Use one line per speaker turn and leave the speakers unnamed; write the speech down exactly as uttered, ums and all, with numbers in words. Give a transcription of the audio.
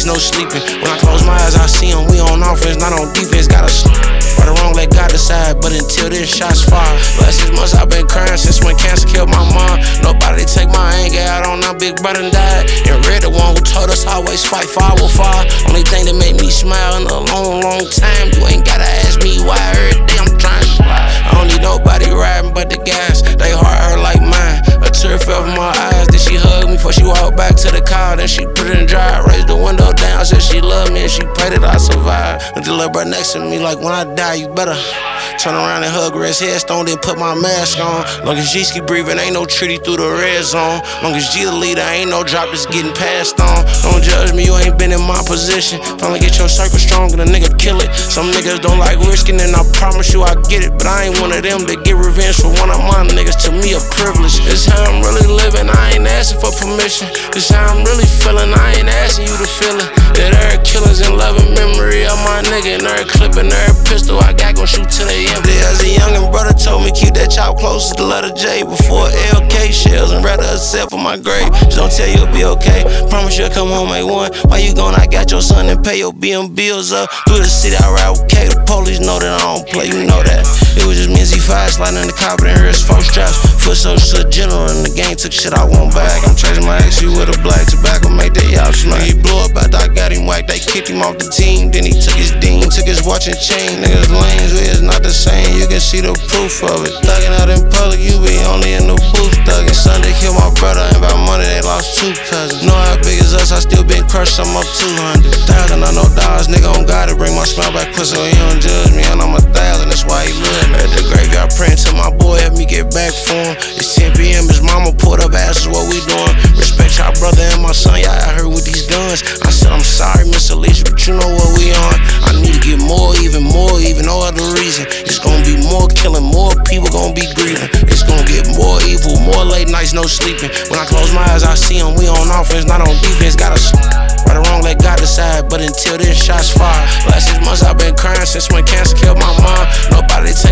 nights, no sleeping. When I close my eyes, I see them. We on offense, not on defense. Gotta right or wrong, let God decide. But until then, shots fired. Last six months, I've been crying since when cancer killed my mom. Nobody take my anger out on our big brother died. And Red, the one who told us always fight for our fire. Only thing that made me smile in a long, long time. You ain't gotta ask me why. Every day I'm trying to slide. I don't need nobody riding but the gas. They heart hurt like mine. A tear fell from my eyes. Then she hugged me before she walked back to the car. Then she put it in dry. Raised the window down. Said she loved me and she prayed that I survive. And the little bro next to me like, when I die, you better turn around and hug her his headstone, then put my mask on. Long as G keep breathing, ain't no treaty through the red zone. Long as G the leader, ain't no drop that's getting passed on. Don't judge me, you ain't been in my position. Finally get your circle strong and a nigga kill it. Some niggas don't like risking, and I promise you I get it. But I ain't one of them that get revenge for one of my niggas. To me a privilege. It's how I'm really living, I ain't asking for permission. It's how I'm really feeling, I ain't asking you to feel it. That every killer's in loving memory of my nigga. And every clip and every pistol I got gon' shoot till they empty. As a youngin' brother told me keep that chop close to the letter J before L K shells and rather accept for my grave. Just don't tell you it'll be okay. Promise you'll come home at one. Why you gone? I got your son and pay your B M bills up. Through the city I ride with K. The police know that I don't play, you know that. It was just me and Z five sliding in the car, but in here it's four straps. Foot social to the general and the gang took shit I want back. I'm chasing my ex, you with a black tobacco, make that y'all smell. He blew up after I got him whacked. They kicked him off the team, then he took his dean, took his watch and chain. Niggas lanes, we is not the same. You can see the proof of it. Thugging out in public, you be only in the booth thugging. Sunday killed my brother, and by money they lost two cousins. Know how big is us, I still been crushed, I'm up two hundred thousand. I know dollars, nigga on God to bring my smile back quick so he don't judge me. And I'm a thousand, that's why he love me. At the graveyard praying till my boy help me get back for him. It's ten P M, his mama pulled up, asks what we doing. Respect y'all brother and my son, y'all out here with these guns. I said I'm sorry, Miss Alicia, but you know what we on. I need to get more, even more, even no other reason. It's gonna be more killing, more people gonna be grieving. It's gonna get more evil, more late nights, no sleeping. When I close my eyes, I see them. We on offense, not on defense. Gotta right or wrong, let God decide. But until then, shots fired. Last six months, I've been crying since when cancer killed my mom. Nobody